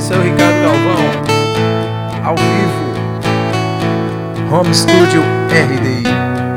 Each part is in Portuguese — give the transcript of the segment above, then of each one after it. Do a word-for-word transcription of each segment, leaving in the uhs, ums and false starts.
Esse é o Ricardo Galvão, ao vivo, Home Studio R D I.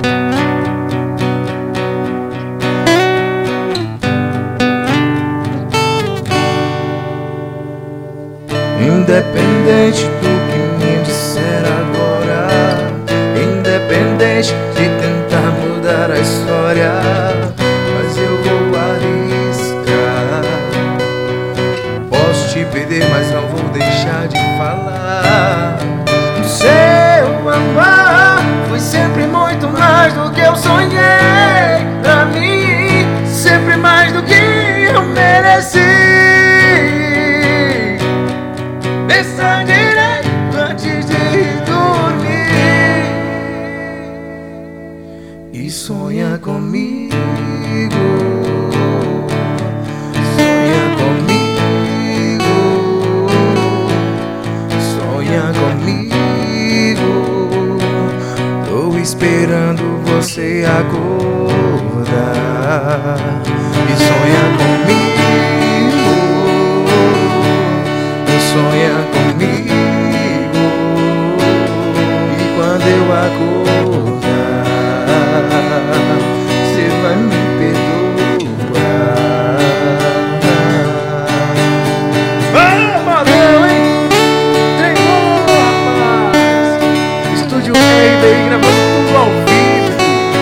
Independente do que me disser agora, independente de tentar mudar a história, mas eu vou arriscar. Posso te perder, mas não vou deixar de falar. O seu amor foi sempre muito mais do que eu sonhei. Pra mim, sempre mais do que eu mereci. Pensa direito antes de dormir e sonha comigo. Sonha comigo. Sonha comigo. Tô esperando você acordar e sonha comigo. Sonha comigo, e quando eu acordar, você vai me perdoar. Ah, valeu, hein? Treinou, rapaz. Estúdio R D I gravando tudo ao vivo.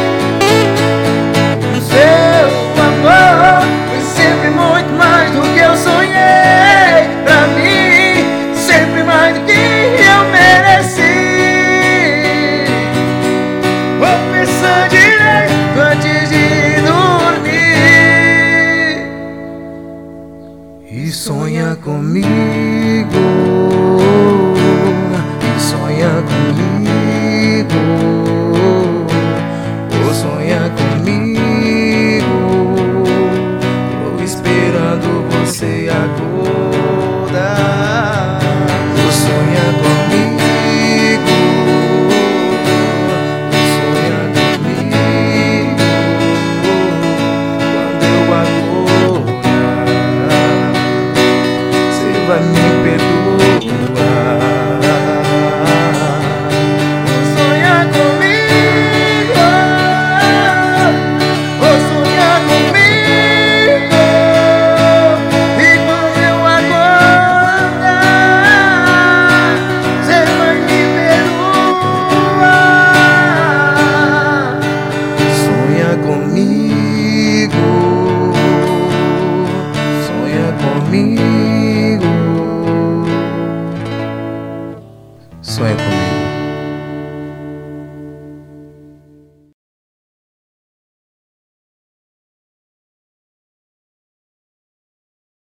O seu amor foi sempre muito mais do que eu sonhei. Pra mim, sempre mais do que eu mereci. Vou pensar direito antes de dormir e sonha comigo.